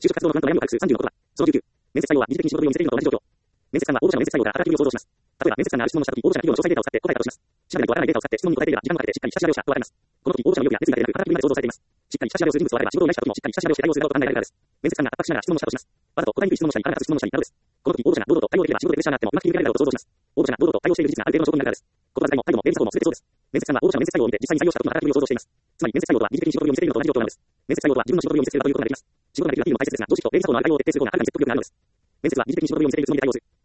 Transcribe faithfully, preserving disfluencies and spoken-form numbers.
就職活動の不安と悩みを隠すさんじゅうの言葉。そのじゅうきゅう。面接採用は二次的に仕事ぶりを見せるのと同じ状況。面接官は応募者の面接採用が働きぶりを想像します。例えば、面接官がある質問をしたとき、応募者の企業の詳細データを使って答えたとします。調べないとわからないデータを使って質問に答えていれば時間がかかってしっかり下調べをしたとわかります。この時、応募者の意欲や熱意だけでなく、働きぶりまで想像されています。しっかり下調べをする人物はあれば、仕事を依頼した時もしっかり下調べをして対応するだろうと考えられるからです。面接官が圧迫しながら質問をしたとします。わざと答えにくい質問をしたり、腹が立つ質問をしたりなどです。この時、応募者が堂々と対応できれば仕事でプレッシャーがあってもうまく切り抜けられるだろうと想像します。応募者が堂々と対応している事実がある程度の証拠になるからです。言葉遣いも態度も面接法も全てそうです。面接官は応募者の面接採用を見て実際に採用した時の働きぶりを想像しています。つまり面接採用とは二次的に仕事ぶりを見せるのと同じ状況なのです。面接採用とは自分の仕事ぶりを見せつけるだということができます。仕事ができるアピールも大切ですが、常識と面接法の間を徹底する方がかなり説得力があるのです。面接は二次的に仕事ぶりを見せているつもりで対応する。